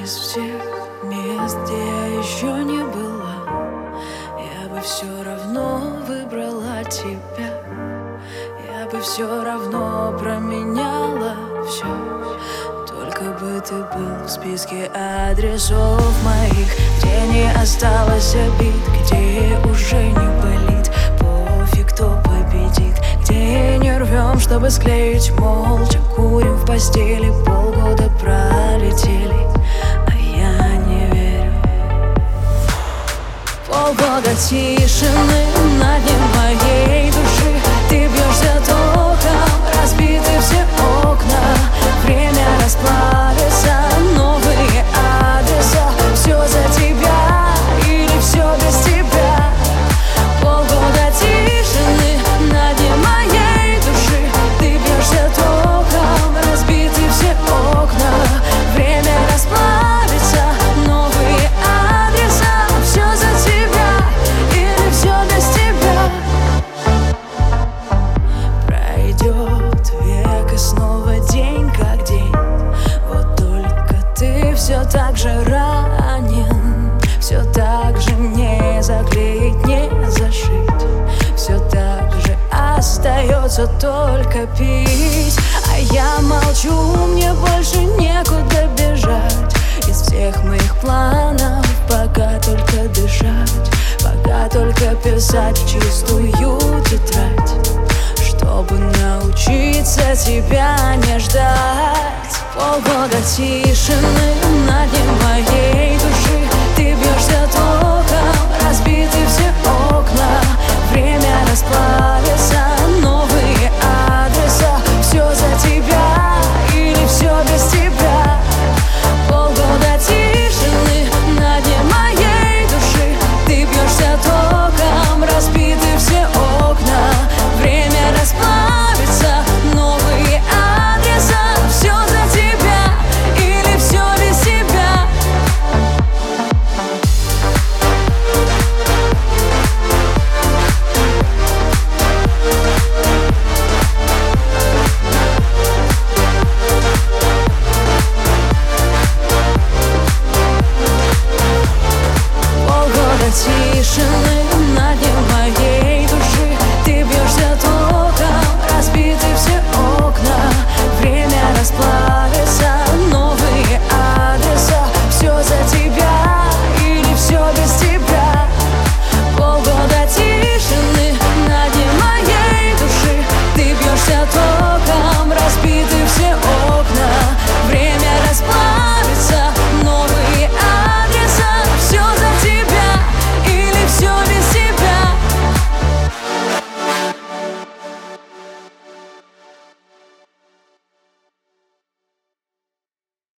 из всех мест, где я еще не была, я бы все равно выбрала тебя. Я бы все равно променяла все, только бы ты был в списке адресов моих, где не осталось обид, где уже не болит. Пофиг, кто победит, где не рвем, чтобы склеить молча. Курим в постели, полгода пролетели, а я не верю. Полгода тишины на дне моей души. Ты бьешься током, разбиты все окна. Время расплавится, новые адреса. Все за тебя или все без тебя. Полгода тишины на дне моей души. Ты бьешься током, разбиты все окна. Время расплавится, новые адреса. Все за тебя или все без тебя. Пройдет век и снова день как день. Вот только ты все так же ранен, все так же не заклеить, не зашить. Все так же остается только пить. А я молчу, мне больше некуда бежать. Из всех моих планов пока только дышать, пока только писать в чистую тетрадь, чтобы научиться тебя не ждать. Полгода тишины на дне моей